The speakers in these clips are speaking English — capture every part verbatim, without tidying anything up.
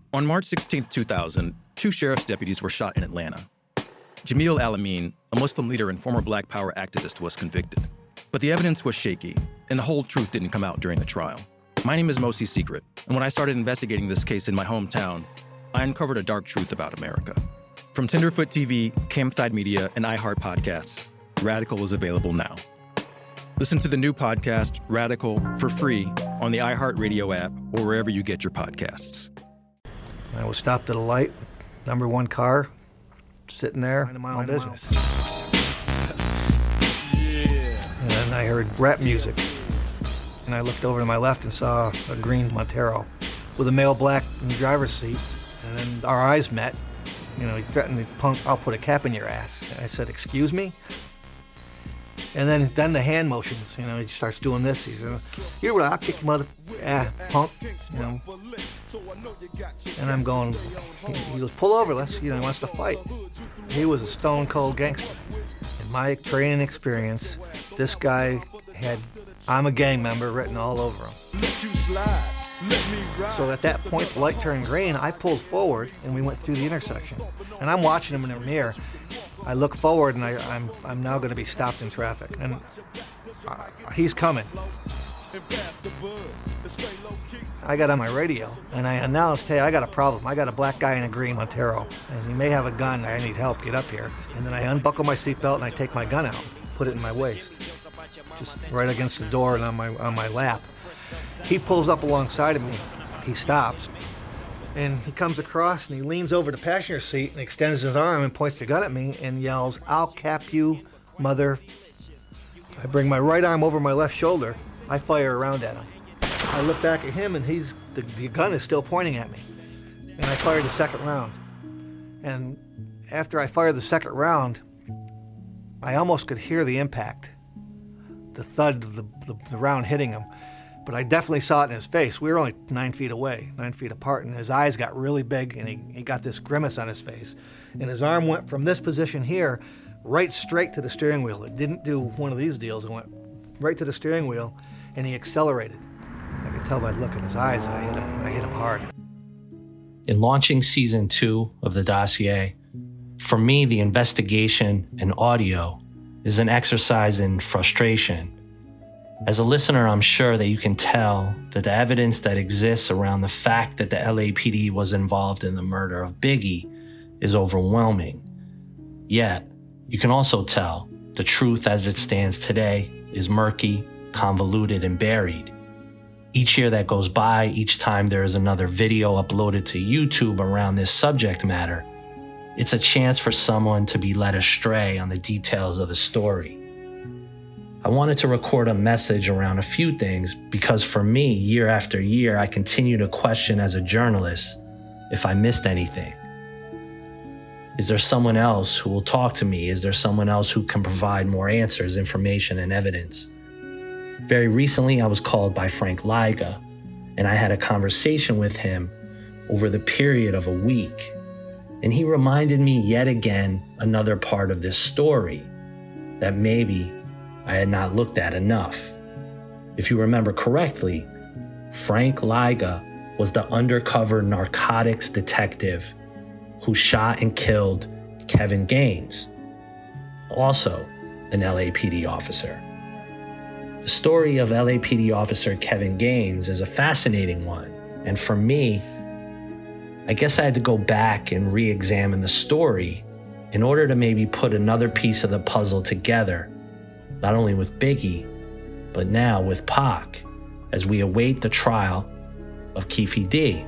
On March sixteenth, two thousand, two sheriff's deputies were shot in Atlanta. Jamil Al-Amin, a Muslim leader and former Black Power activist, was convicted. But the evidence was shaky, and the whole truth didn't come out during the trial. My name is Mosi Secret, and when I started investigating this case in my hometown, I uncovered a dark truth about America. From Tenderfoot T V, Campside Media, and iHeart Podcasts, Radical is available now. Listen to the new podcast, Radical, for free on the iHeartRadio app or wherever you get your podcasts. I was stopped at a light, number one car, sitting there, minding my own business. Yeah. And then I heard rap music. And I looked over to my left and saw a green Montero with a male black in the driver's seat. And then our eyes met. You know, he threatened me, punk, I'll put a cap in your ass. And I said, excuse me? And then, then the hand motions, you know, he starts doing this. He's, uh, you're what I'll kick your mother, ah, punk, you know. And I'm going, he, he goes, pull over, let's, you know, he wants to fight. He was a stone cold gangster. In my training experience, this guy had, I'm a gang member written all over him. So at that point, the light turned green, I pulled forward and we went through the intersection. And I'm watching him in the mirror. I look forward and I, I'm I'm now going to be stopped in traffic. And uh, he's coming. I got on my radio and I announced, hey, I got a problem. I got a black guy in a green Montero. And he may have a gun. I need help. Get up here. And then I unbuckle my seatbelt and I take my gun out, put it in my waist, just right against the door and on my on my lap. He pulls up alongside of me. He stops. And he comes across and he leans over the passenger seat and extends his arm and points the gun at me and yells, I'll cap you, mother. I bring my right arm over my left shoulder. I fire around at him. I look back at him and he's the, the gun is still pointing at me. And I fire the second round. And after I fired the second round, I almost could hear the impact, the thud of the, the, the round hitting him. But I definitely saw it in his face. We were only nine feet away, nine feet apart, and his eyes got really big, and he, he got this grimace on his face. And his arm went from this position here right straight to the steering wheel. It didn't do one of these deals. It went right to the steering wheel, and he accelerated. I could tell by the look in his eyes that I hit him, I hit him hard. In launching season two of The Dossier, for me, the investigation and audio is an exercise in frustration. As a listener, I'm sure that you can tell that the evidence that exists around the fact that the L A P D was involved in the murder of Biggie is overwhelming. Yet, you can also tell the truth as it stands today is murky, convoluted, and buried. Each year that goes by, each time there is another video uploaded to YouTube around this subject matter, it's a chance for someone to be led astray on the details of the story. I wanted to record a message around a few things because for me, year after year, I continue to question as a journalist if I missed anything. Is there someone else who will talk to me? Is there someone else who can provide more answers, information, and evidence? Very recently, I was called by Frank Liga, and I had a conversation with him over the period of a week. And he reminded me yet again another part of this story that maybe I had not looked at enough. If you remember correctly, Frank Liga was the undercover narcotics detective who shot and killed Kevin Gaines, also an L A P D officer. The story of L A P D officer Kevin Gaines is a fascinating one, and for me, I guess I had to go back and re-examine the story in order to maybe put another piece of the puzzle together, not only with Biggie, but now with Pac, as we await the trial of Keffe D.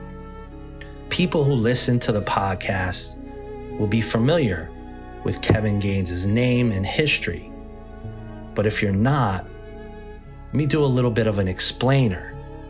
People who listen to the podcast will be familiar with Kevin Gaines' name and history. But if you're not, let me do a little bit of an explainer.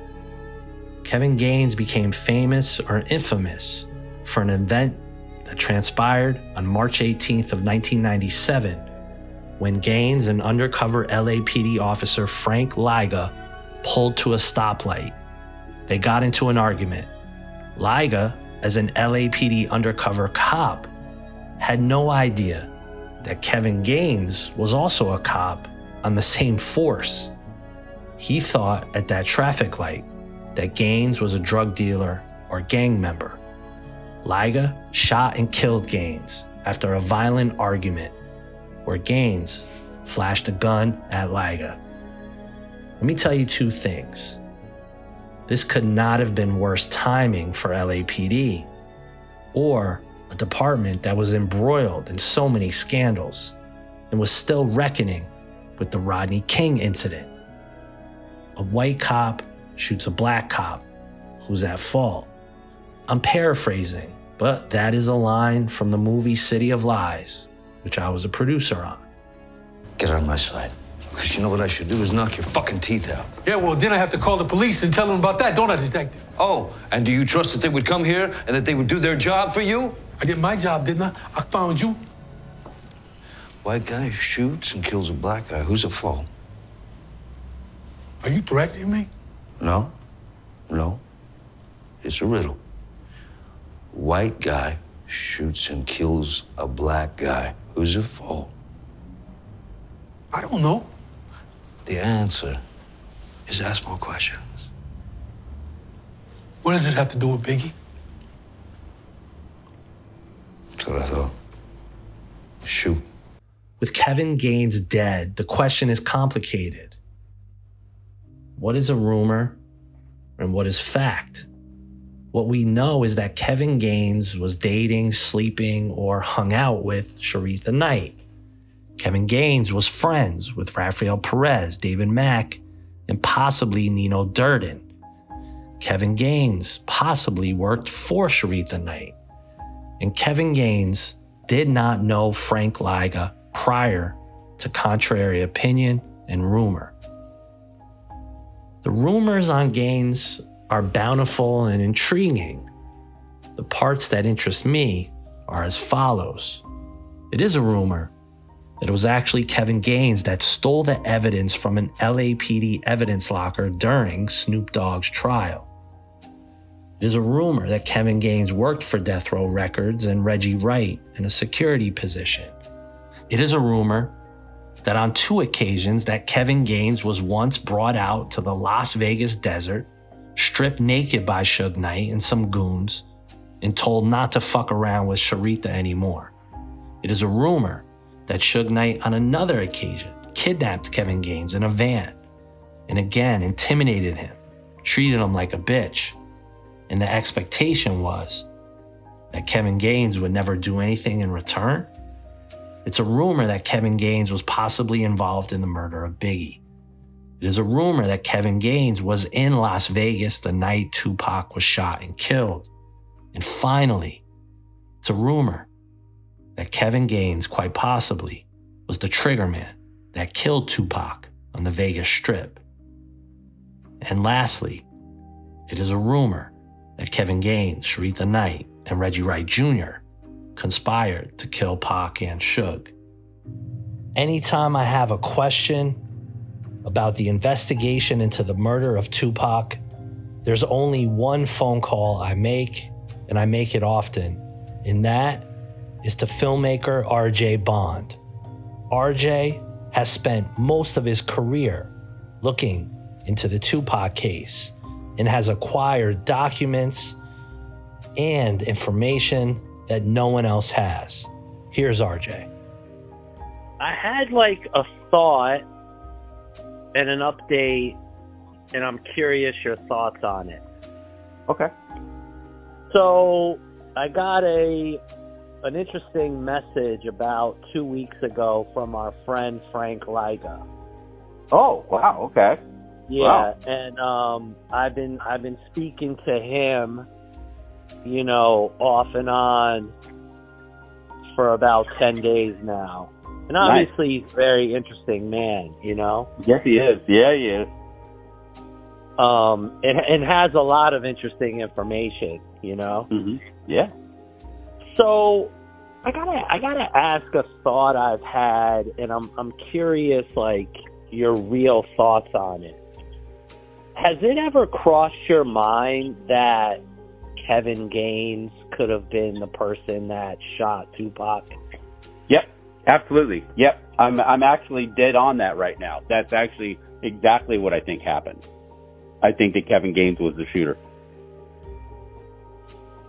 Kevin Gaines became famous or infamous for an event that transpired on March eighteenth of nineteen ninety-seven, when Gaines and undercover L A P D officer Frank Liga pulled to a stoplight. They got into an argument. Liga, as an L A P D undercover cop, had no idea that Kevin Gaines was also a cop on the same force. He thought at that traffic light that Gaines was a drug dealer or or gang member. Liga shot and killed Gaines after a violent argument where Gaines flashed a gun at Liga. Let me tell you two things. This could not have been worse timing for L A P D or a department that was embroiled in so many scandals and was still reckoning with the Rodney King incident. A white cop shoots a black cop. Who's at fault? I'm paraphrasing, but that is a line from the movie City of Lies, which I was a producer on. Get on my side. Because you know what I should do is knock your fucking teeth out. Yeah, well, then I have to call the police and tell them about that, don't I, detective? Oh, and do you trust that they would come here and that they would do their job for you? I did my job, didn't I? I found you. White guy shoots and kills a black guy. Who's at fault? Are you threatening me? No. No. It's a riddle. White guy shoots and kills a black guy. Who's at fault? I don't know. The answer is ask more questions. What does this have to do with Biggie? That's what I thought. Shoot. With Kevin Gaines dead, the question is complicated. What is a rumor and what is fact? What we know is that Kevin Gaines was dating, sleeping, or hung out with Sharitha Knight. Kevin Gaines was friends with Rafael Perez, David Mack, and possibly Nino Durden. Kevin Gaines possibly worked for Sharitha Knight. And Kevin Gaines did not know Frank Liga prior to contrary opinion and rumor. The rumors on Gaines are bountiful and intriguing. The parts that interest me are as follows. It is a rumor that it was actually Kevin Gaines that stole the evidence from an L A P D evidence locker during Snoop Dogg's trial. It is a rumor that Kevin Gaines worked for Death Row Records and Reggie Wright in a security position. It is a rumor that on two occasions that Kevin Gaines was once brought out to the Las Vegas desert, stripped naked by Suge Knight and some goons, and told not to fuck around with Sharitha anymore. It is a rumor that Suge Knight on another occasion kidnapped Kevin Gaines in a van and again intimidated him, treated him like a bitch, and the expectation was that Kevin Gaines would never do anything in return. It's a rumor that Kevin Gaines was possibly involved in the murder of Biggie. It is a rumor that Kevin Gaines was in Las Vegas the night Tupac was shot and killed. And finally, it's a rumor that Kevin Gaines quite possibly was the trigger man that killed Tupac on the Vegas Strip. And lastly, it is a rumor that Kevin Gaines, Sharitha Knight, and Reggie Wright Junior conspired to kill Pac and Suge. Anytime I have a question about the investigation into the murder of Tupac, there's only one phone call I make, and I make it often, and that is to filmmaker R J Bond. R J has spent most of his career looking into the Tupac case and has acquired documents and information that no one else has. Here's R J. I had like a thought and an update, and I'm curious your thoughts on it. Okay. So I got a an interesting message about two weeks ago from our friend Frank Liga. Oh, wow, okay. Yeah, wow. and um, I've been I've been speaking to him, you know, off and on for about ten days now. And obviously nice. He's a very interesting man, you know? Yes, he is. Yeah, he is. Um, and, and has a lot of interesting information, you know? Mm-hmm. Yeah. So I gotta, I gotta ask a thought I've had, and I'm, I'm curious, like, your real thoughts on it. Has it ever crossed your mind that Kevin Gaines could have been the person that shot Tupac? Yep, absolutely. Yep, I'm I'm actually dead on that right now. That's actually exactly what I think happened. I think that Kevin Gaines was the shooter.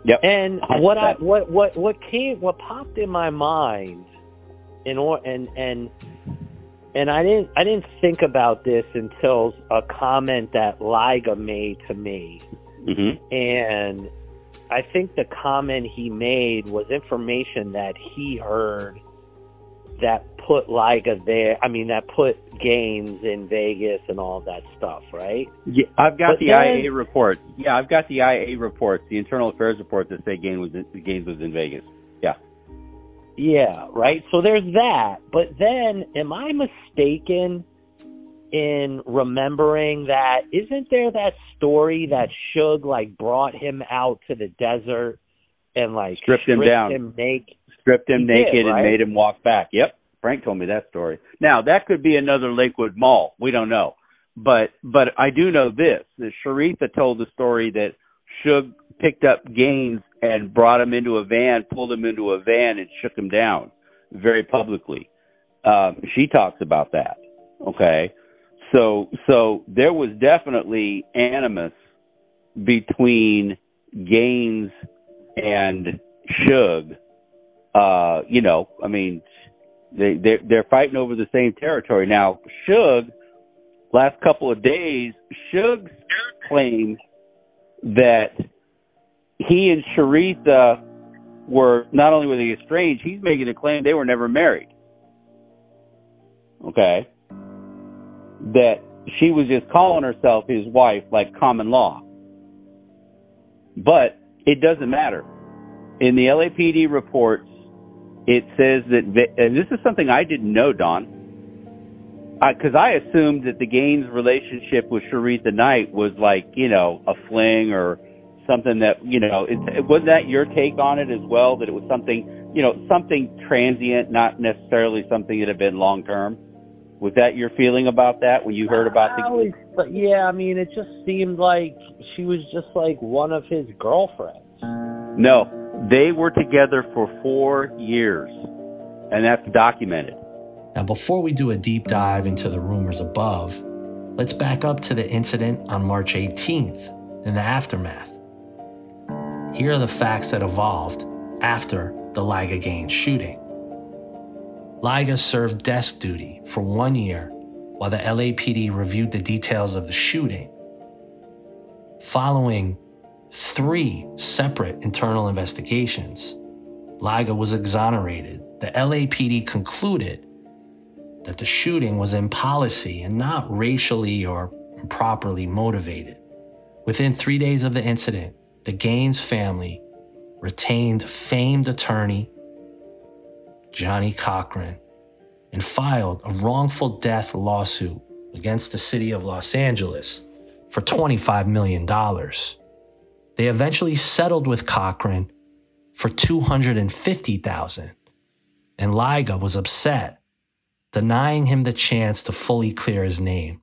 Yep. And what I what what what came what popped in my mind, in or and and and I didn't I didn't think about this until a comment that Liga made to me, mm-hmm. and I think the comment he made was information that he heard that put Liga there. I mean, that put Gaines in Vegas and all that stuff, right? Yeah, I've got but the then, I A A reports. Yeah, I've got the I A A reports, the internal affairs reports that say Gaines was in, Gaines was in Vegas. Yeah. Yeah, right. So there's that. But then, am I mistaken in remembering that? Isn't there that story that Suge like brought him out to the desert and like stripped, stripped him down, him naked, stripped him naked, did, right? and made him walk back? Yep. Frank told me that story. Now, that could be another Lakewood Mall. We don't know. But but I do know this, that Sharitha told the story that Suge picked up Gaines and brought him into a van, pulled him into a van, and shook him down very publicly. Um, she talks about that, okay? So so there was definitely animus between Gaines and Suge. Uh, you know, I mean... They, they're, they're fighting over the same territory. Now, Suge, last couple of days, Suge claimed that he and Sharitha were, not only were they estranged, he's making a claim they were never married. Okay? That she was just calling herself his wife like common law. But it doesn't matter. In the L A P D reports, it says that, and this is something I didn't know, Don, because I, I assumed that the Gaines relationship with Sharitha Knight was like, you know, a fling or something that, you know, it, wasn't that your take on it as well, that it was something, you know, something transient, not necessarily something that had been long term? Was that your feeling about that when you heard about the... Always, but yeah, I mean, it just seemed like she was just like one of his girlfriends. No. They were together for four years, and that's documented. Now, before we do a deep dive into the rumors above, let's back up to the incident on March eighteenth and the aftermath. Here are the facts that evolved after the Liga Gaines shooting. Liga served desk duty for one year while the L A P D reviewed the details of the shooting. Following three separate internal investigations, Liga was exonerated. The L A P D concluded that the shooting was in policy and not racially or improperly motivated. Within three days of the incident, the Gaines family retained famed attorney Johnnie Cochran and filed a wrongful death lawsuit against the city of Los Angeles for twenty-five million dollars. They eventually settled with Cochran for two hundred fifty thousand dollars, and Liga was upset, denying him the chance to fully clear his name.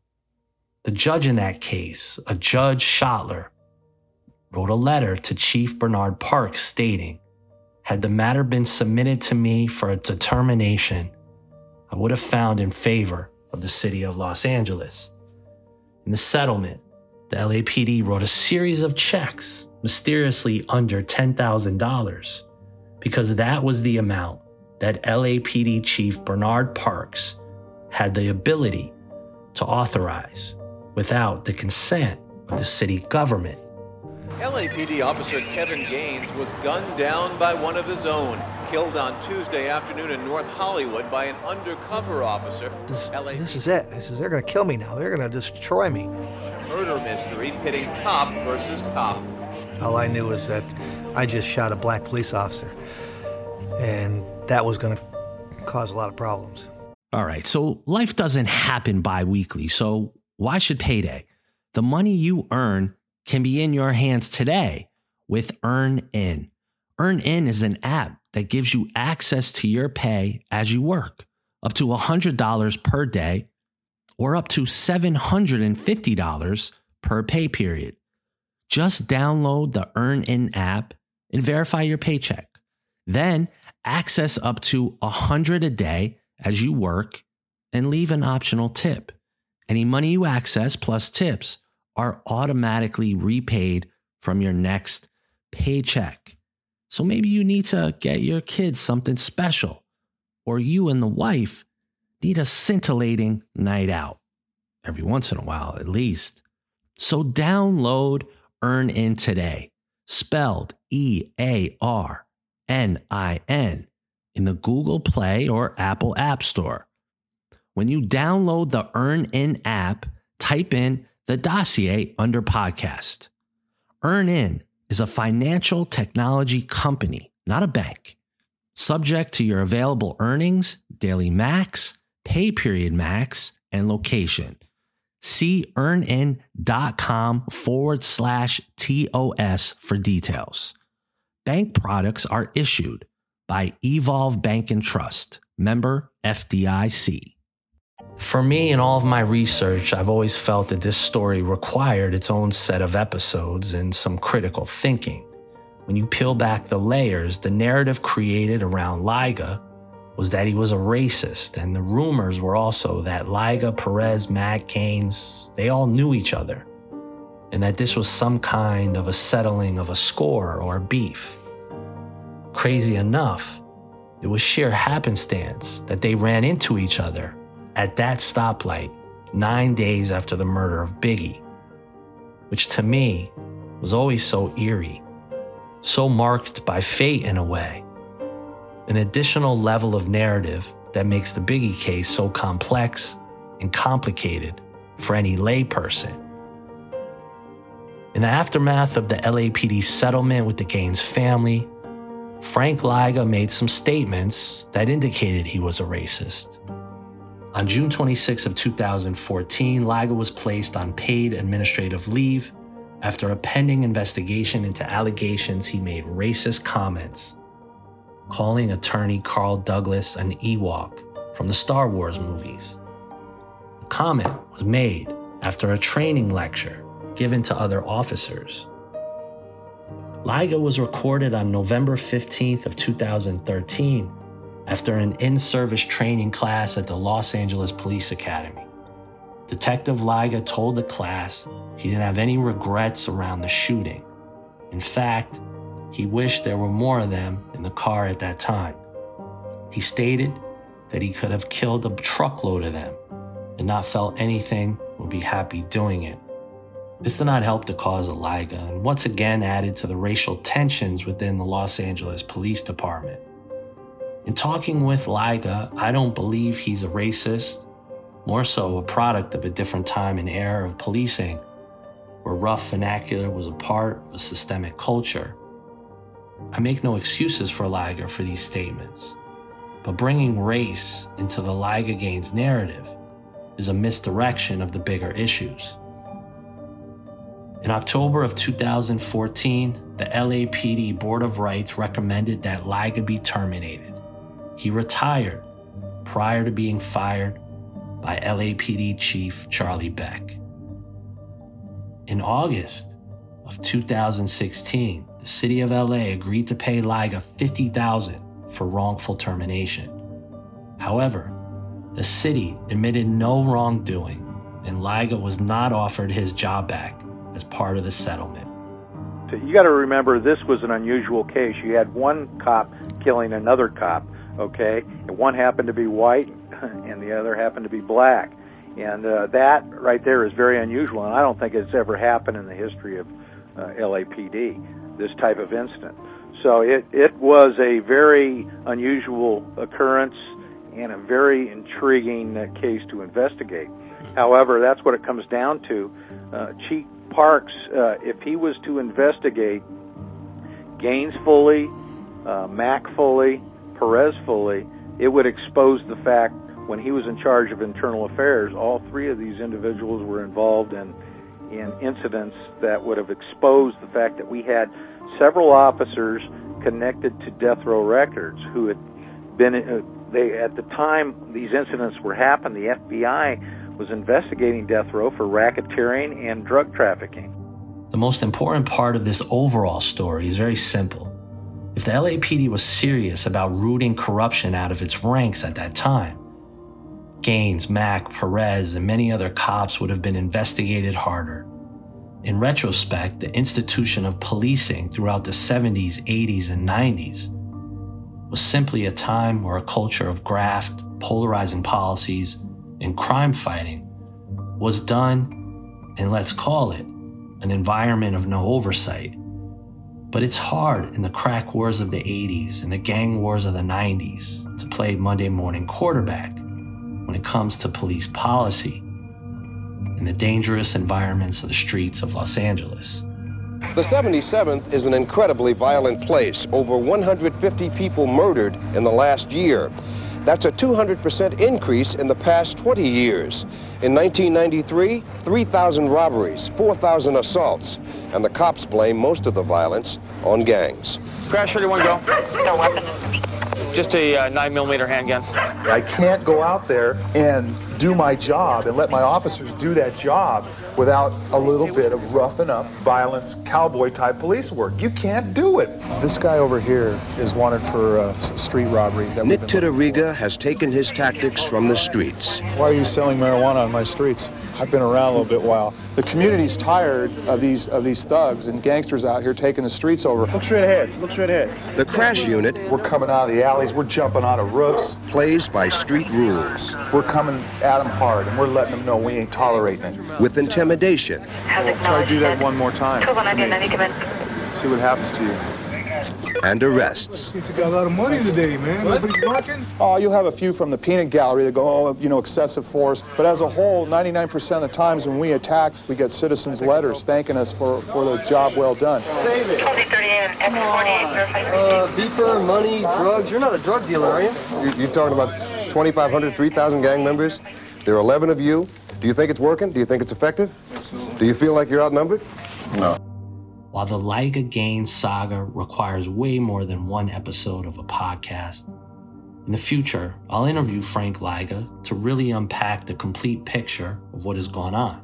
The judge in that case, a Judge Schottler, wrote a letter to Chief Bernard Parks stating, had the matter been submitted to me for a determination, I would have found in favor of the city of Los Angeles. In the settlement, the L A P D wrote a series of checks, mysteriously under ten thousand dollars, because that was the amount that L A P D Chief Bernard Parks had the ability to authorize without the consent of the city government. L A P D officer Kevin Gaines was gunned down by one of his own, killed on Tuesday afternoon in North Hollywood by an undercover officer. This, this is it. This is, they're going to kill me now. They're going to destroy me. Murder mystery pitting cop versus cop. All I knew was that I just shot a black police officer, and that was going to cause a lot of problems. All right, so life doesn't happen bi-weekly, so why should payday? The money you earn can be in your hands today with EarnIn. EarnIn is an app that gives you access to your pay as you work, up to one hundred dollars per day or up to seven hundred fifty dollars per pay period. Just download the EarnIn app and verify your paycheck. Then access up to one hundred dollars a day as you work and leave an optional tip. Any money you access plus tips are automatically repaid from your next paycheck. So maybe you need to get your kids something special, or you and the wife need a scintillating night out. Every once in a while, at least. So download EarnIn today, spelled E A R N I N, in the Google Play or Apple App Store. When you download the EarnIn app, type in The Dossier under podcast. EarnIn is a financial technology company, not a bank. Subject to your available earnings, daily max, pay period max, and location. See earnin.com forward slash TOS for details. Bank products are issued by Evolve Bank and Trust, member F D I C. For me, in all of my research, I've always felt that this story required its own set of episodes and some critical thinking. When you peel back the layers, the narrative created around Liga was that he was a racist, and the rumors were also that Liga, Perez, Mac, Gaines, they all knew each other, and that this was some kind of a settling of a score or beef. Crazy enough, it was sheer happenstance that they ran into each other at that stoplight nine days after the murder of Biggie, which to me was always so eerie, so marked by fate in a way. An additional level of narrative that makes the Biggie case so complex and complicated for any layperson. In the aftermath of the L A P D settlement with the Gaines family, Frank Liga made some statements that indicated he was a racist. On June twenty-sixth of two thousand fourteen, Liga was placed on paid administrative leave after a pending investigation into allegations he made racist comments, calling attorney Carl Douglas an Ewok from the Star Wars movies. The comment was made after a training lecture given to other officers. Liga was recorded on November fifteenth of two thousand thirteen after an in-service training class at the Los Angeles Police Academy. Detective Liga told the class he didn't have any regrets around the shooting. In fact, he wished there were more of them in the car at that time. He stated that he could have killed a truckload of them and not felt anything would be happy doing it. This did not help the cause of Liga and once again added to the racial tensions within the Los Angeles Police Department. In talking with Liga, I don't believe he's a racist, more so a product of a different time and era of policing, where rough vernacular was a part of a systemic culture. I make no excuses for Liga for these statements, but bringing race into the Liga Gaines narrative is a misdirection of the bigger issues. In October of two thousand fourteen, the L A P D Board of Rights recommended that Liga be terminated. He retired prior to being fired by L A P D Chief Charlie Beck. In August of two thousand sixteen, the city of L A agreed to pay Liga fifty thousand dollars for wrongful termination. However, the city admitted no wrongdoing, and Liga was not offered his job back as part of the settlement. You got to remember, this was an unusual case. You had one cop killing another cop, okay? And one happened to be white, and the other happened to be black. And uh, that right there is very unusual, and I don't think it's ever happened in the history of uh, L A P D, this type of incident. So it, it was a very unusual occurrence and a very intriguing uh, case to investigate. However, that's what it comes down to. Uh, Chief Parks, uh, if he was to investigate Gaines fully, uh, Mack fully, Perez fully, it would expose the fact when he was in charge of internal affairs, all three of these individuals were involved in, in incidents that would have exposed the fact that we had several officers connected to death row records who had been, uh, they at the time these incidents were happening, the F B I was investigating death row for racketeering and drug trafficking. The most important part of this overall story is very simple. If the L A P D was serious about rooting corruption out of its ranks at that time, Gaines, Mack, Perez, and many other cops would have been investigated harder. In retrospect, the institution of policing throughout the seventies, eighties, and nineties was simply a time where a culture of graft, polarizing policies, and crime fighting was done in, let's call it, an environment of no oversight. But it's hard in the crack wars of the eighties and the gang wars of the nineties to play Monday morning quarterback when it comes to police policy in the dangerous environments of the streets of Los Angeles. The seventy-seventh is an incredibly violent place. Over one hundred fifty people murdered in the last year. That's a two hundred percent increase in the past twenty years. In nineteen ninety-three, three thousand robberies, four thousand assaults, and the cops blame most of the violence on gangs. Crash thirty-one, go. No weapon. Just a uh, nine millimeter handgun. I can't go out there and do my job and let my officers do that job without a little bit of roughing up, violence, cowboy-type police work. You can't do it. This guy over here is wanted for uh, street robbery. That Nick Titteriga has taken his tactics from the streets. Why are you selling marijuana on my streets? I've been around a little bit while. The community's tired of these of these thugs and gangsters out here taking the streets over. Look straight ahead. Look straight ahead. The crash unit, we're coming out of the alleys. We're jumping out of roofs. Plays by street rules. We're coming at them hard, and we're letting them know we ain't tolerating it. With intimidation. We'll try to do that one more time. See what happens to you. And arrests. You got a lot of money today, man. Nobody's working. Oh, you'll have a few from the peanut gallery that go, oh, you know, excessive force. But as a whole, ninety-nine percent of the times when we attack, we get citizens' letters thanking us for, for the job well done. Save it. Uh, beeper, money, drugs. You're not a drug dealer, are you? you you're talking about twenty-five hundred, three thousand gang members? There are eleven of you. Do you think it's working? Do you think it's effective? Do you feel like you're outnumbered? No. While the Liga Gaines saga requires way more than one episode of a podcast, in the future, I'll interview Frank Liga to really unpack the complete picture of what has gone on.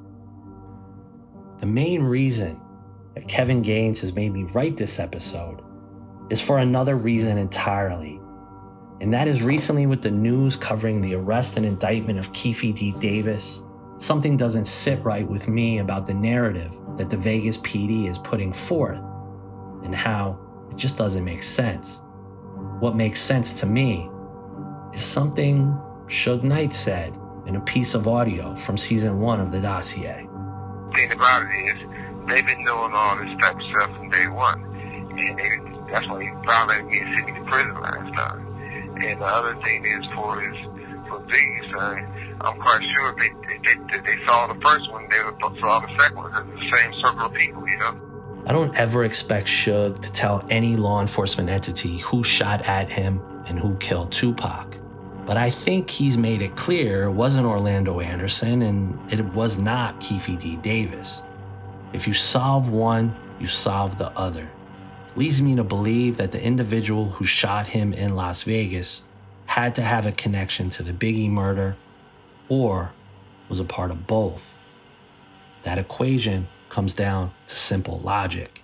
The main reason that Kevin Gaines has made me write this episode is for another reason entirely, and that is recently with the news covering the arrest and indictment of Keefe D. Davis, something doesn't sit right with me about the narrative that the Vegas P D is putting forth and how it just doesn't make sense. What makes sense to me is something Suge Knight said in a piece of audio from season one of the dossier. The thing about it is, they've been doing all this type of stuff from day one. And they, that's why he violated me and sent me to prison last time. And the other thing is for his, for Biggie's son, I'm quite sure if they, they, they saw the first one, they would saw the second one. It's the same circle of people, you know? I don't ever expect Suge to tell any law enforcement entity who shot at him and who killed Tupac. But I think he's made it clear it wasn't Orlando Anderson and it was not Keefe D. Davis. If you solve one, you solve the other. Leads me to believe that the individual who shot him in Las Vegas had to have a connection to the Biggie murder or was a part of both. That equation comes down to simple logic.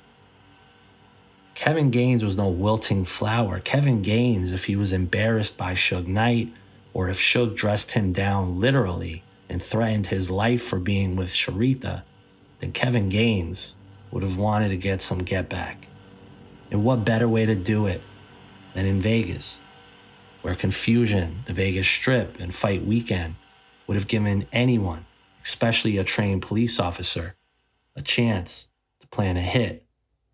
Kevin Gaines was no wilting flower. Kevin Gaines, if he was embarrassed by Suge Knight, or if Suge dressed him down literally and threatened his life for being with Sharita, then Kevin Gaines would have wanted to get some get back. And what better way to do it than in Vegas, where confusion, the Vegas Strip, and Fight Weekend would have given anyone, especially a trained police officer, a chance to plan a hit.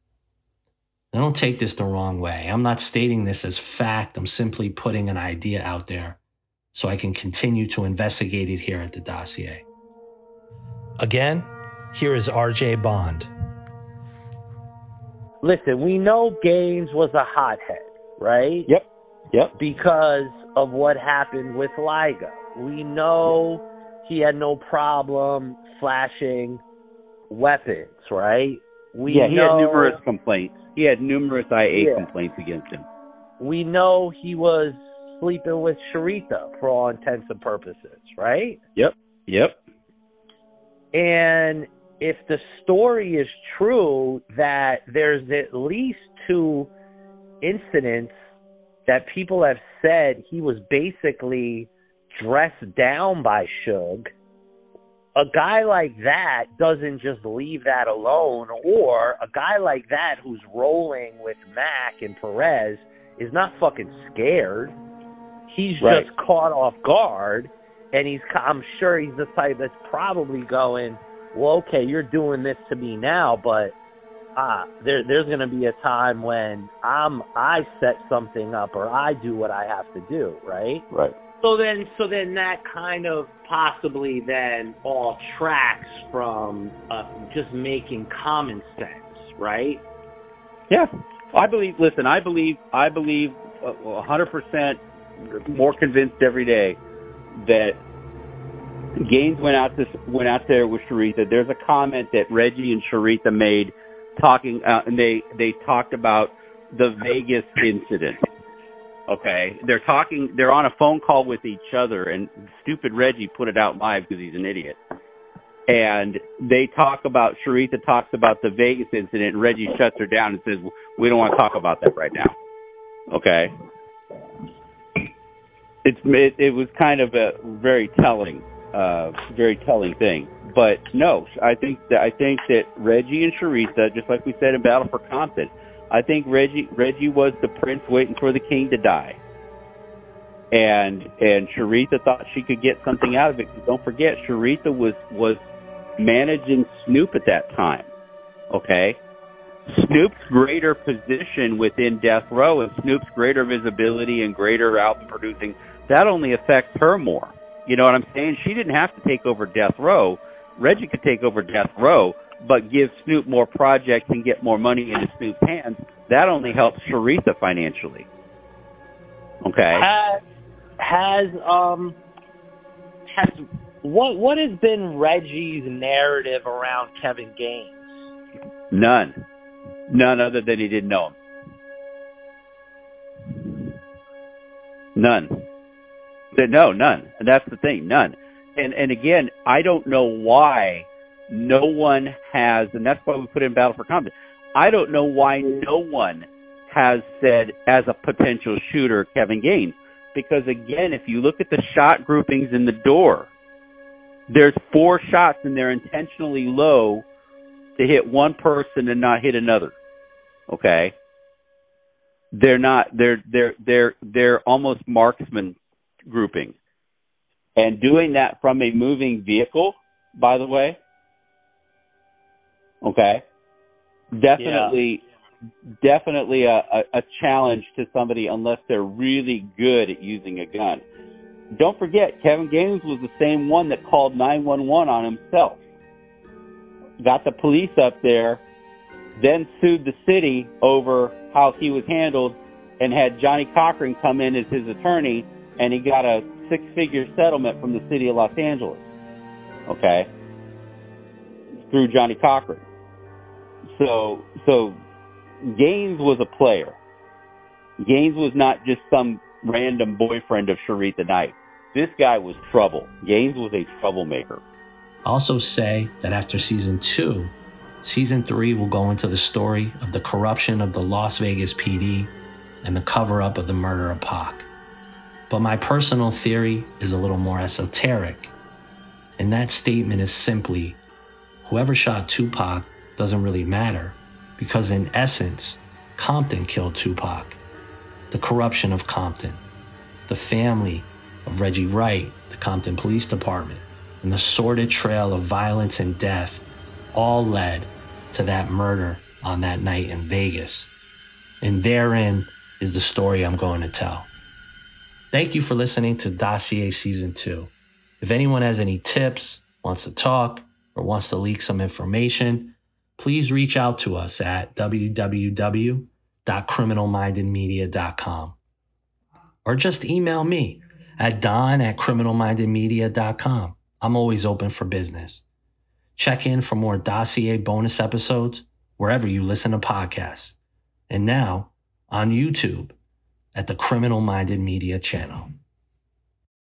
Now, don't take this the wrong way. I'm not stating this as fact. I'm simply putting an idea out there so I can continue to investigate it here at the dossier. Again, here is R J Bond. Listen, we know Gaines was a hothead, right? Yep. Yep. Because of what happened with Liga. We know he had no problem flashing weapons, right? We yeah, he know, had numerous complaints. He had numerous I A yeah. complaints against him. We know he was sleeping with Sharita for all intents and purposes, right? Yep. Yep. And if the story is true that there's at least two incidents that people have said he was basically dressed down by Suge a guy like that doesn't just leave that alone, or a guy like that who's rolling with Mack and Perez is not fucking scared. He's Right. just caught off guard, and he's I'm sure he's the type that's probably going, well, okay, you're doing this to me now, but uh, there, there's going to be a time when I'm I set something up or I do what I have to do, right? Right. So then, so then that kind of possibly then all tracks from uh, just making common sense, right? Yeah, I believe. Listen, I believe. I believe a hundred percent more convinced every day that Gaines went out to went out there with Sharitha. There's a comment that Reggie and Sharitha made, talking, uh, and they they talked about the Vegas incident. Okay, they're talking. They're on a phone call with each other, and stupid Reggie put it out live because he's an idiot. And they talk about Sharitha talks about the Vegas incident, and Reggie shuts her down and says, "We don't want to talk about that right now." Okay, it's it, it was kind of a very telling, uh, very telling thing. But no, I think that I think that Reggie and Sharitha, just like we said in Battle for Compton, I think Reggie Reggie was the prince waiting for the king to die, and and Sharitha thought she could get something out of it. Don't forget, Sharitha was was managing Snoop at that time. Okay, Snoop's greater position within Death Row and Snoop's greater visibility and greater album producing, that only affects her more. You know what I'm saying? She didn't have to take over Death Row. Reggie could take over Death Row, but give Snoop more projects and get more money into Snoop's hands. That only helps Sharitha financially. Okay. Has has um has what what has been Reggie's narrative around Kevin Gaines? None. None other than he didn't know him. None. No, none. And that's the thing. None. And and again, I don't know why no one has, and that's why we put in Battle for Compton. I don't know why no one has said as a potential shooter Kevin Gaines. Because again, if you look at the shot groupings in the door, there's four shots and they're intentionally low to hit one person and not hit another. Okay? They're not, they're, they're, they're, they're almost marksman groupings. And doing that from a moving vehicle, by the way, okay, definitely, yeah. definitely a, a, a challenge to somebody unless they're really good at using a gun. Don't forget, Kevin Gaines was the same one that called nine one one on himself. Got the police up there, then sued the city over how he was handled, and had Johnny Cochran come in as his attorney, and he got a six-figure settlement from the city of Los Angeles, okay, through Johnny Cochran. So, so Gaines was a player. Gaines was not just some random boyfriend of Sharitha Knight. This guy was trouble. Gaines was a troublemaker. Also say that after season two, season three will go into the story of the corruption of the Las Vegas P D and the cover-up of the murder of Pac. But my personal theory is a little more esoteric. And that statement is simply, whoever shot Tupac doesn't really matter, because in essence, Compton killed Tupac. The corruption of Compton, the family of Reggie Wright, the Compton Police Department, and the sordid trail of violence and death all led to that murder on that night in Vegas. And therein is the story I'm going to tell. Thank you for listening to Dossier Season two. If anyone has any tips, wants to talk, or wants to leak some information, please reach out to us at w w w dot criminal minded media dot com. Or just email me at don at criminal minded media dot com. I'm always open for business. Check in for more Dossier bonus episodes wherever you listen to podcasts. And now on YouTube at the Criminal Minded Media channel.